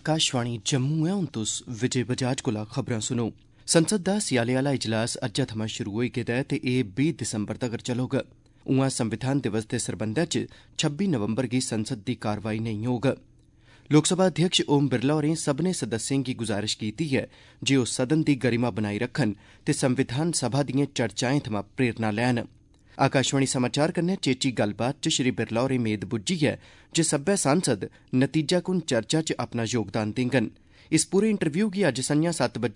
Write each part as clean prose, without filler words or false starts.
आकाशवाणी जम्मू है। हुण तुस विजय बजाज कोला खबरां सुनो। संसद दा स्याले आह्ला इजलास अज्जै थमां शुरू होई गेदा ऐ ते एह् 20 दिसंबर तगर चलोग। उआं संविधान दिवस दे सरबंधै च 26 नवंबर गी संसद दी कारवाई नेईं होग। लोकसभा अध्यक्ष ओम बिरला होरें सब्भनें सदस्यें गी गुजारिश कीती ऐ जे ओह् सदन दी गरिमा बनाई रक्खन ते संविधान सभा दिएं चर्चाएं थमां प्रेरणा लैन। आकाशवाणी समाचार कन्नै चेची गल्लबात च श्री बिरला होरें मेद बुज्झी ऐ जे सब्बै सांसद नतीजाकुन चर्चा च अपना योगदान देङन। इस पूरे इंटरव्यू गी अज्ज संझां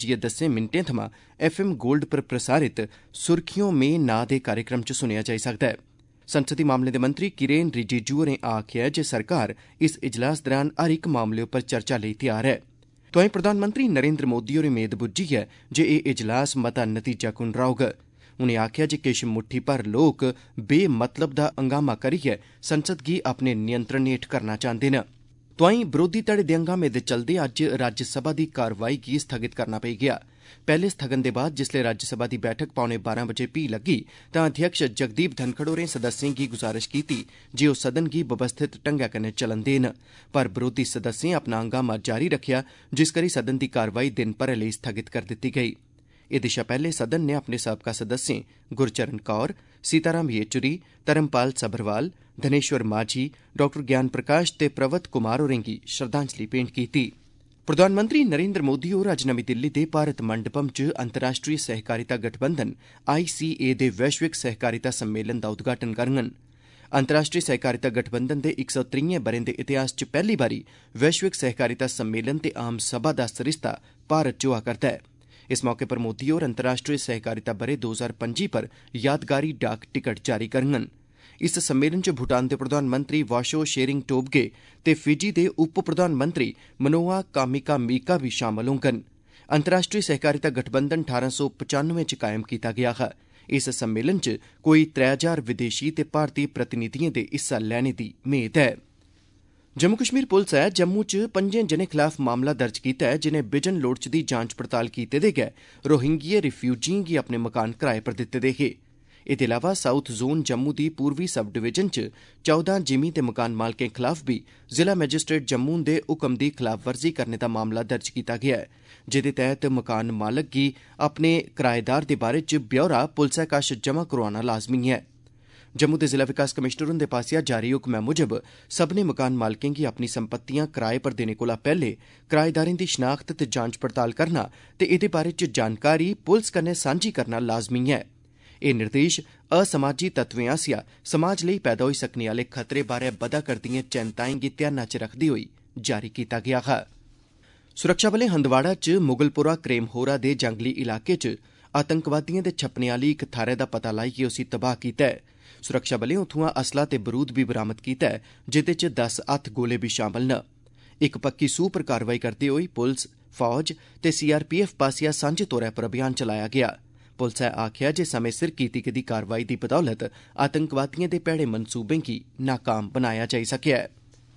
7:10 थमां FM गोल्ड पर प्रसारित सुर्खियों में नां दे कार्यक्रम च सुनेआ जाई सकदा ऐ। संसदी मामलें दे मंत्री किरेन रिजिजू होरें आखेआ ऐ जे सरकार इस इजलास दरान हर इक मामले उप्पर चर्चा लेई तैयार ऐ। तोआईं प्रधानमंत्री नरेंद्र मोदी होरें मेद बुज्झी ऐ जे एह् इजलास मता नतीजाकुन रौह्ग। उनें आखेआ जे किश मुट्ठी भर लोक बेमतलब दा हंगामा करियै संसद गी अपने नियंत्रण हेठ करना चांह्दे न। तोआईं बरोधी धड़े दे हंगामे दे चलदे अज्ज राज्यसभा दी कारवाई गी स्थगित करना पेई गेआ। पैह्ले स्थगन दे बाद जिसलै राज्यसभा दी बैठक 12:15 बजे फ्ही लग्गी तां अध्यक्ष जगदीप धनखड़ होरें सदस्यें गी गुजारिश कीती जे ओह् सदन गी व्यवस्थित ढंगै कन्नै चलन देन, पर बरोधी सदस्यें अपना हंगामा जारी रक्खेआ जिस करी सदन दी कारवाई दिन भरै लेई स्थगित करी दित्ती गेई। एह्दे शा पैह्ले सदन नै अपने साबका सदस्यें गुरचरण कौर, सीताराम येचुरी, धर्मपाल सभरवाल, धनेश्वर माझी, डॉ ज्ञान प्रकाश ते प्रवत कुमार होरें गी श्रद्धांजलि भेंट कीती। प्रधानमंत्री नरेंद्र मोदी होर अज्ज नमीं दिल्ली दे भारत मंडपम च अंतर्राष्ट्रीय सहकारिता गठबंधन ICA दे वैश्विक सहकारिता सम्मेलन दा उद्घाटन करङन। अंतर्राष्ट्रीय सहकारिता गठबंधन दे 103 ब'रें दे इतिहास च पैह्ली बारी वैश्विक सहकारिता सम्मेलन ते आम सभा दा सरिस्ता भारत च होआ करदा ऐ। इस मौके पर मोदी होर अंतर्राष्ट्रीय सहकारिता ब'रे 2025 पर यादगारी डाक टिकट जारी करङन। इस सम्मेलन च भूटान दे प्रधानमंत्री वाशो शेरिंग टोबगे ते फिजी दे उप प्रधानमंत्री मनोआ कामिका बी शामल होङन। अंतर्राष्ट्रीय सहकारिता गठबंधन 1895 च कायम कीता गेआ हा। इस सम्मेलन च कोई 3000 विदेशी ते भारतीय प्रतिनिधिएं दे हिस्सा लैने दी मेद ऐ। जम्मू कश्मीर पुलस नै जम्मू च 5 जनें खलाफ मामला दर्ज कीता ऐ जिनें बिजन लोड़चदी जांच पड़ताल कीते दे गै रोहिंग्या रिफ्यूजिएं गी अपने मकान किराए पर दित्ते दे हे। एह्दे अलावा साउथ जोन जम्मू दी पूर्वी सब डिवीजन च 14 जिमीं ते मकान मालकें खलाफ बी जिला मैजिस्ट्रेट जम्मू दे हुक्म दी खलाफवर्जी करने दा मामला दर्ज कीता गेआ ऐ, जेह्दे तैह्त मकान मालक गी अपने किराएदार दे बारे च ब्यौरा पुलसै कश जमा करोआना लाज़मी ऐ। जम्मू दे जिला विकास कमिशनर हुंदे पास्सेआ जारी हुक्मै मुजब सब्भनें मकान मालकें गी अपनी संपत्तियां किराए पर देने कोला पैह्ले किराएदारें दी शनाख्त ते जांच पड़ताल करना ते एह्दे बारे च जानकारी पुलस कन्नै सांझी करना लाज़मी ऐ। एह् निर्देश असमाजी तत्वें आसेआ समाज लेई पैदा होई सकने आह्ले खतरे बारै बधा करदिएं चैंताएं गी ध्याना च रखदे होई जारी कीता गेआ हा। सुरक्षाबलें हंदवाड़ा च मुगलपुरा क्रेमहोरा दे जंगली इलाके च आतंकवादिएं दे छप्पने आह्ली इक थाह्रै दा पता लाइयै उसी तबाह कीता है। सुरक्षाबलें उत्थुआं असला ते बरूद बी बरामद कीता ऐ, जेह्दे च 10 हत्थ गोले बी शामल न। इक पक्की सूह पर कार्रवाई करदे होई पुलस, फौज ते CRPF पास्सेआ सांझे तौरा पर अभियान चलाया गेआ। पुलसै आखेआ जे समें सिर कीती गेदी कार्रवाई दी बदौलत आतंकवादिएं दे भैड़े मंसूबें गी नाकाम बनाया जाई सकेआ ऐ।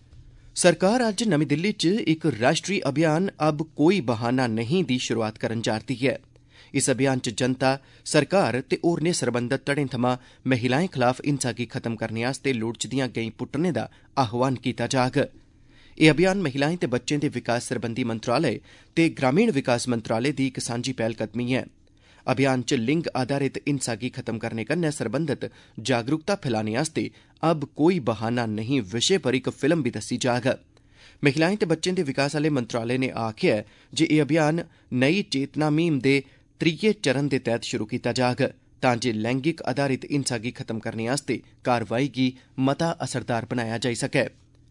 सरकार अज्ज नमीं दिल्ली च इक राष्ट्री अभियान अब कोई बहाना नहीं दी शुरुआत करन जा'रदी ऐ। इस अभियान च जनता, सरकार ते होरनें सरबंधत धड़ें थमां महिलाएं खलाफ हिंसा गी खत्म करने आस्तै लोड़चदियां गैईं पुट्टने दा आह्वान कीता जाग। एह् अभियान महिलाएं ते बच्चें दे विकास सरबंधी मंत्रालय ते ग्रामीण विकास मंत्रालय दी इक सांझी पैह्लकदमी ऐ। अभियान च लिंग आधारित हिंसा गी खत्म करने कन्नै सरबंधत जागरूकता फैलाने आस्तै अब कोई बहाना नहीं विशे पर इक फिल्म बी दस्सी जाग। महिलाएं ते बच्चें दे विकास आह्ले मंत्रालय ने आखेआ ऐ जे एह् अभियान नई चेतना मुहिम दे 3 चरण दे तैह्त शुरू कीता जाग तां जे लैंगिक आधारित हिंसा गी खत्म करने आस्तै कार्रवाई गी मता असरदार बनाया जाई सकै।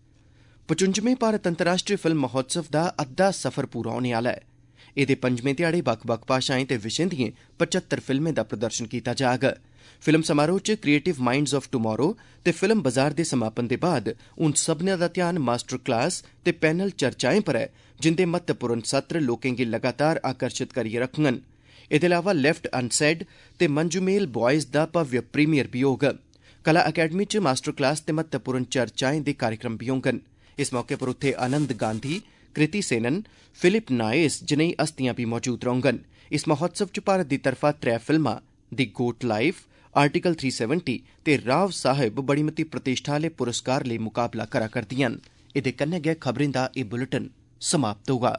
55वें भारत अंतर्राष्ट्रीय फिल्म महोत्सव दा अद्धा सफर पूरा होने आह्ला ऐ। एह्दे 5वें ध्याड़े बक्ख-बक्ख भाशाएं ते विशें दिएं 75 फिल्में दा प्रदर्शन कीता जाग। फिल्म समारोह च क्रिएटिव माइंड्स ऑफ टुमारो ते फिल्म बाजार दे समापन दे बाद हून सभनें दा ध्यान मास्टर क्लास ते पैनल चर्चाएं पर ऐ, जिंदे महत्वपूर्ण सत्र लोकें गी लगातार आकर्षित करियै रखङन। एह्दे अलावा लेफ्ट अनसेड ते मंजूमेल बॉयज दा भव्य प्रीमियर बी होग। कला अकैडमी च मास्टर क्लास ते महत्वपूर्ण चर्चाएं दे कार्यक्रम बी होङन। इस मौके पर उत्थे आनंद गांधी, कृति सेनन, फिलिप नाइस जनेही हस्तियां बी मौजूद रौह्ङन। इस महोत्सव च भारत दी तरफा 3 फिल्मां दी गोट लाइफ, आर्टिकल 370 ते राव साहिब बड़ी मती प्रतिष्ठा आह्ले पुरस्कार लेई मुकाबला करा करदियां न। एह्दे कन्नै गै खबरें दा एह् बुलेटिन समाप्त होगा।